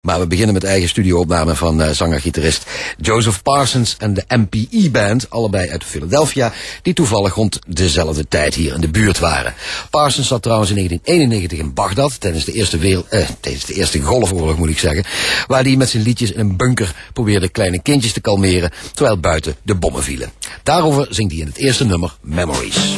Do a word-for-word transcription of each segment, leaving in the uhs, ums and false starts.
Maar we beginnen met eigen studioopname van uh, zanger-gitarist Joseph Parsons en de M P E Band, allebei uit Philadelphia, die toevallig rond dezelfde tijd hier in de buurt waren. Parsons zat trouwens in negentien eenennegentig in Bagdad, tijdens de eerste, wereld, eh, tijdens de eerste golfoorlog moet ik zeggen, waar hij met zijn liedjes in een bunker probeerde kleine kindjes te kalmeren, terwijl buiten de bommen vielen. Daarover zingt hij in het eerste nummer Memories.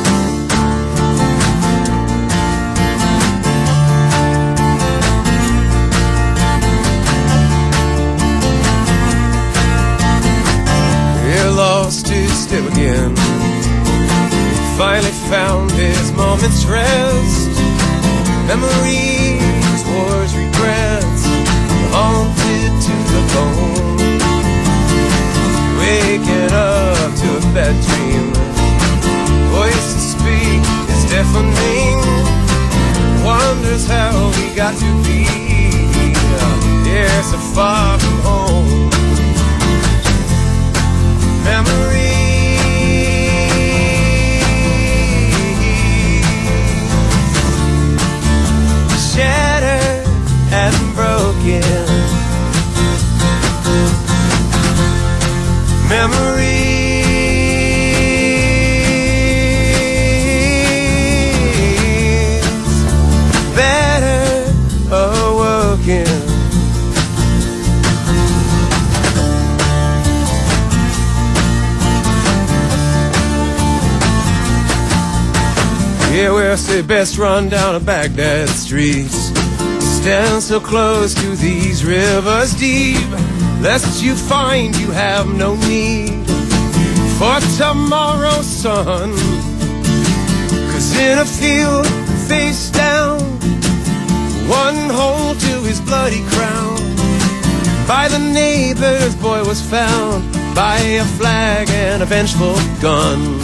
Stood still again. Finally found his moment's rest. Memories, wars, regrets, haunted to the bone. Waking up to a bad dream. Voice to speak is deafening. Wonders how we got to be. Yeah, so far from home. Memories shattered and broken. Memories better awoken. Yeah, we'll say best run down a Baghdad streets. Stand so close to these rivers deep, lest you find you have no need for tomorrow's sun. 'Cause in a field face down, one hole to his bloody crown, by the neighbor's boy was found, by a flag and a vengeful gun.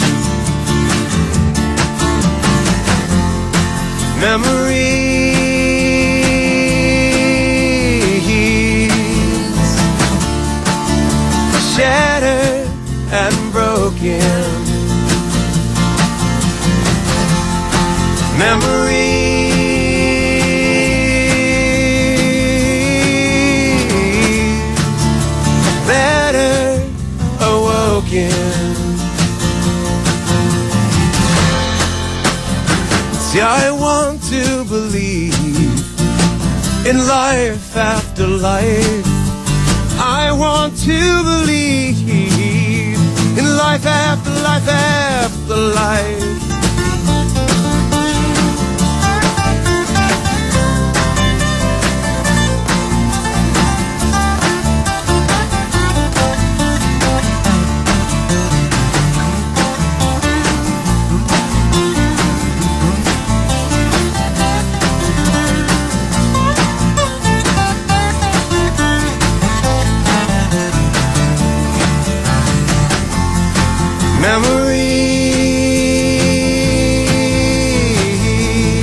Memories shattered and broken. Memories better awoken. See, I want to believe in life after life. I want to believe in life after life after life. Memories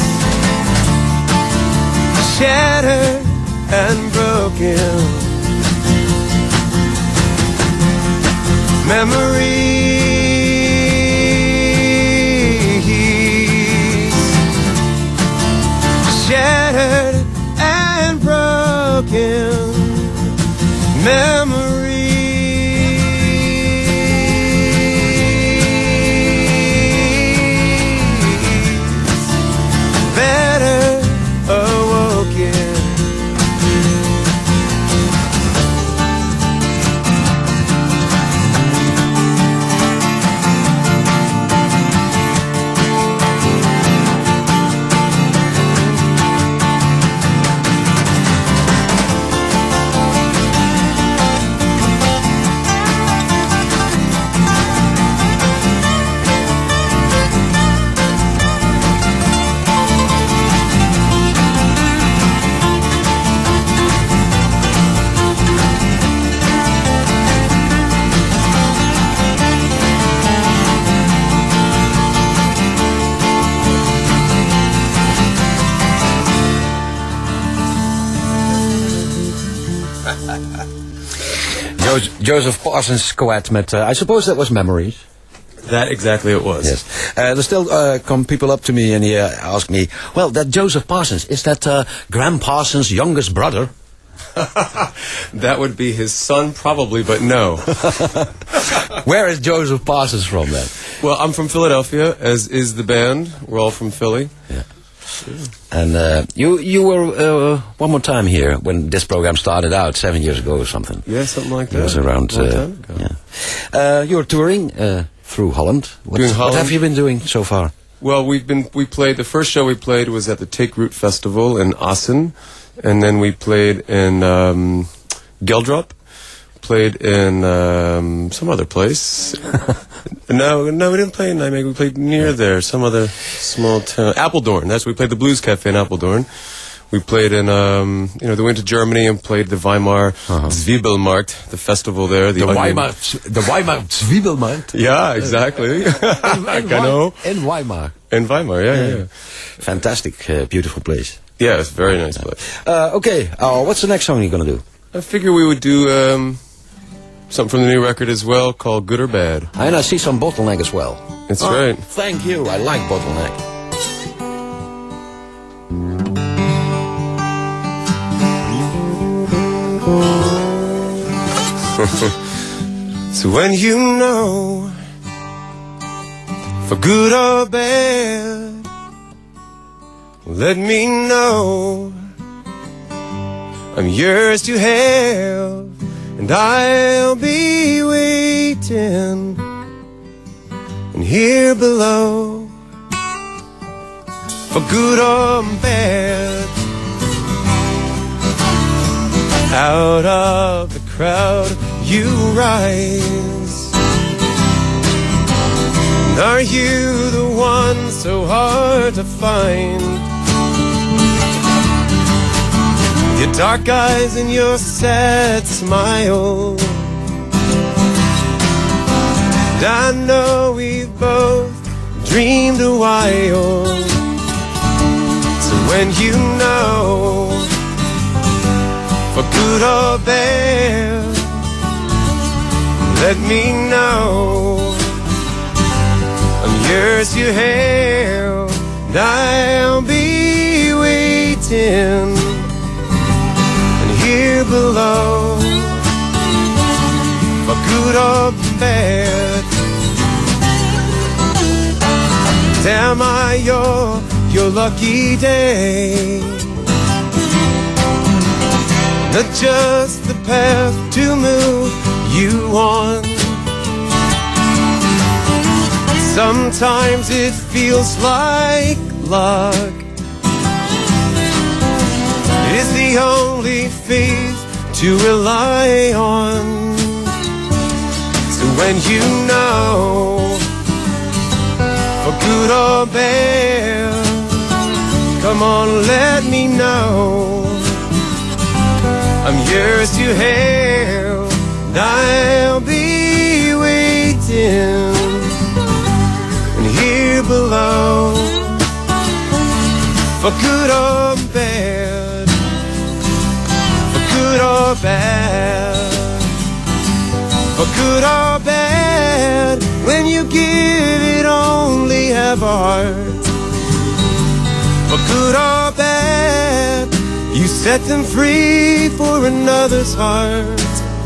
shattered and broken. Memories shattered and broken. Memories Joseph Parsons Coed met, uh, I suppose that was Memories. That exactly it was. Yes. Uh, there still uh, come people up to me and he uh, ask me, well, that Joseph Parsons, is that uh, Graham Parsons' youngest brother? That would be his son, probably, but no. Where is Joseph Parsons from then? Well, I'm from Philadelphia, as is the band. We're all from Philly. Yeah. And uh, you you were uh, one more time here when this program started out seven years ago or something. Yeah, something like that. It was around. Long Uh, time ago. yeah. Uh, you're touring uh, through Holland. What, Doing Holland. What have you been doing so far? Well, we've been we played the first show we played was at the Take Root Festival in Assen, and then we played in um, Geldrop, played in um, some other place. no, no, we didn't play in Nijmegen. We played near there, some other small town, Apeldoorn. That's we played the Blues Cafe in Apeldoorn. We played in, um, you know, they went to Germany and played the Weimar uh-huh. Zwiebelmarkt, the festival there. The, the Weimar, the Weimar Zwiebelmarkt. Yeah, exactly. in, in, know. in Weimar. In Weimar, yeah, yeah. yeah. Fantastic, uh, beautiful place. Yeah, it's a very nice place. Uh, okay, uh, what's the next song you're gonna do? I figure we would do um, something from the new record as well, called Good or Bad. And I see some Bottleneck as well. That's oh, right. Thank you. I like Bottleneck. So when you know, for good or bad, let me know. I'm yours to have, and I'll be waiting. And here below, for good or bad, out of the crowd you rise. And are you the one so hard to find? Your dark eyes and your sad smile, and I know we've both dreamed a while. So when you know, for good or bad, let me know. I'm yours to have, and I'll be waiting. And here below, for good or bad, am I your, your lucky day? Not just the path to move you on. Sometimes it feels like luck is the only faith to rely on. So when you know, for good or bad, come on, let me know. I'm yours to have, and I'll be waiting. And here below, for good or bad, for good or bad, for good or bad, when you give it only have a heart. For good or bad, you set them free for another's heart.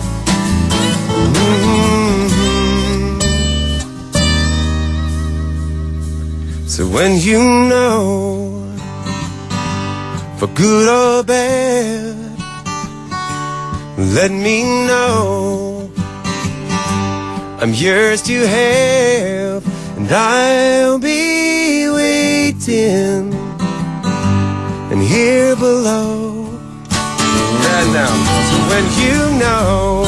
Mm-hmm. So when you know, for good or bad, let me know. I'm yours to have, and I'll be waiting. And here below, right now. So when you know,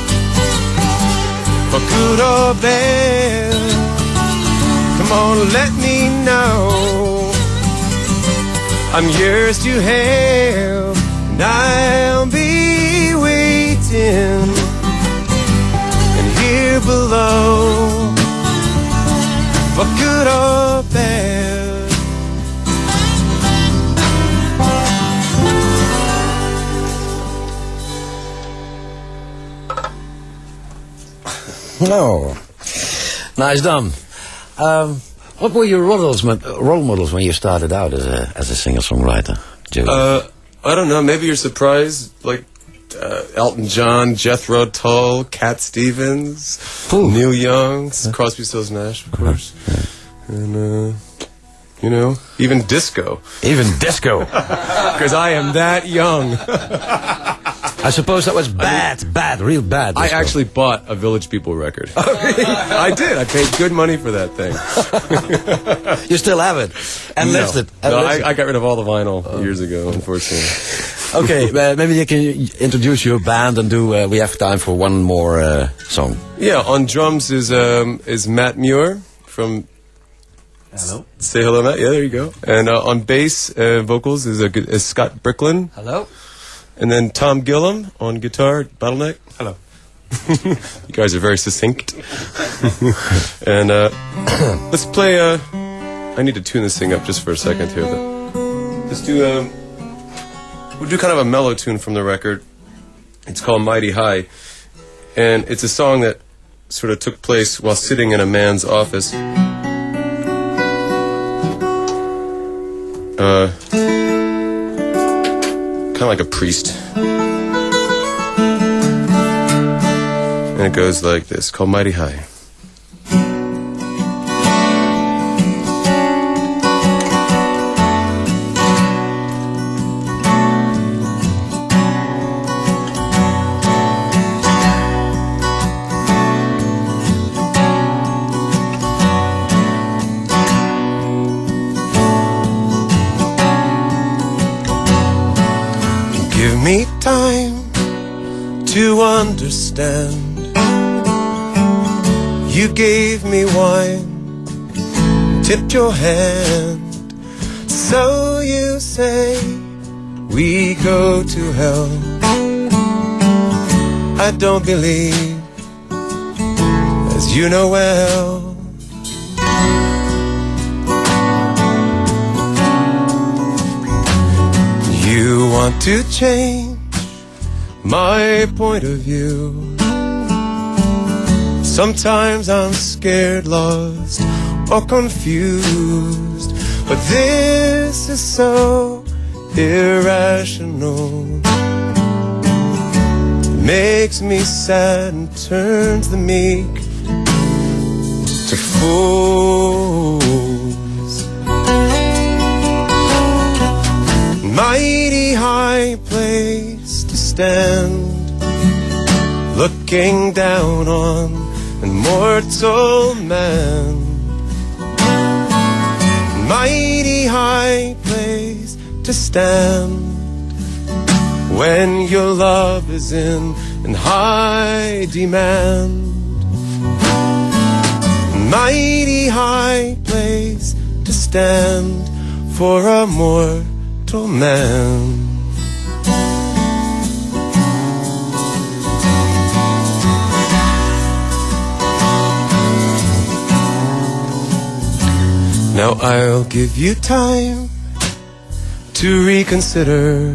for good or bad, come on, let me know. I'm yours to have, and I'll be waiting. And here below, for good or bad. No, nice done. Um, what were your role models, role models when you started out as a as a singer-songwriter, Joe? Uh, I don't know. Maybe you're surprised. Like uh, Elton John, Jethro Tull, Cat Stevens, Ooh. Neil Young, Crosby, Stills, Nash, of course, and uh, you know, even disco. Even disco. Because I am that young. I suppose that was bad, I mean, bad, real bad. I actually bought a Village People record. I did. I paid good money for that thing. You still have it? Enlisted. No, no I, I got rid of all the vinyl oh. years ago, unfortunately. Okay, uh, maybe you can introduce your band and do. Uh, we have time for one more uh, song. Yeah, on drums is um, is Matt Muir from. Hello. Say hello, Matt. Yeah, there you go. And uh, on bass uh, vocals is, a, is Scott Bricklin. Hello. And then Tom Gillum on guitar, Bottleneck. Hello. You guys are very succinct. And uh, let's play. Uh, I need to tune this thing up just for a second here. But let's do. Um, we'll do kind of a mellow tune from the record. It's called Mighty High, and it's a song that sort of took place while sitting in a man's office. Uh, kind of like a priest. And it goes like this, called Mighty High. Give me time to understand. You gave me wine, tipped your hand. So you say we go to hell. I don't believe, as you know well. You want to change my point of view. Sometimes I'm scared, lost, or confused. But this is so irrational. It makes me sad and turns the meek to fools. Mighty high place to stand, looking down on an mortal man. Mighty high place to stand when your love is in, in high demand. Mighty high place to stand for a mortal man. Now I'll give you time to reconsider,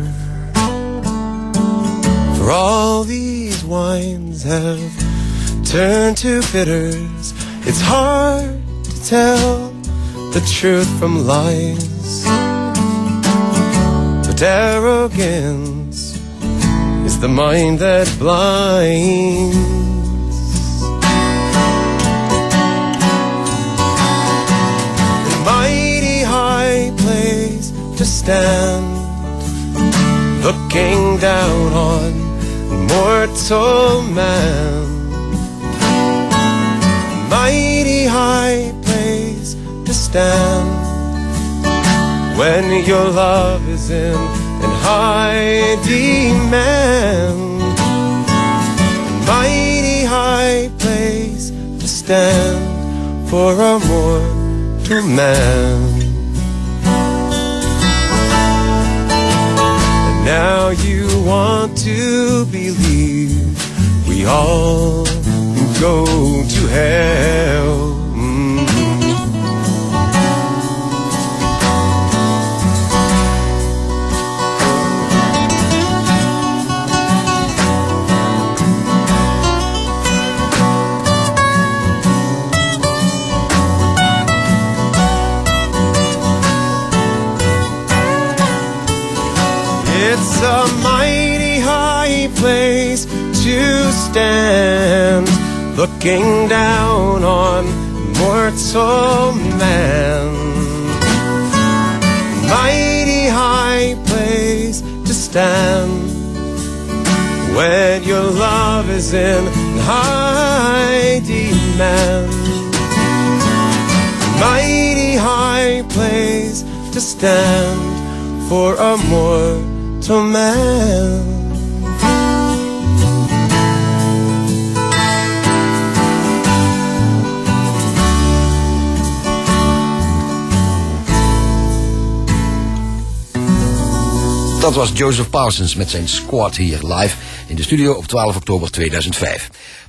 for all these wines have turned to bitters. It's hard to tell the truth from lies, but arrogance is the mind that blinds. Mighty high place to stand, looking down on mortal man. Mighty high place to stand when your love is in, in high demand. Mighty high place to stand for a mortal man. And now you want to believe we all go to hell. Mm. It's a mighty high place to stand, looking down on mortal man. Mighty high place to stand when your love is in high demand. Mighty high place to stand for a mortal man. Dat was Joseph Parsons met zijn squad hier live in de studio op twaalf oktober tweeduizend vijf.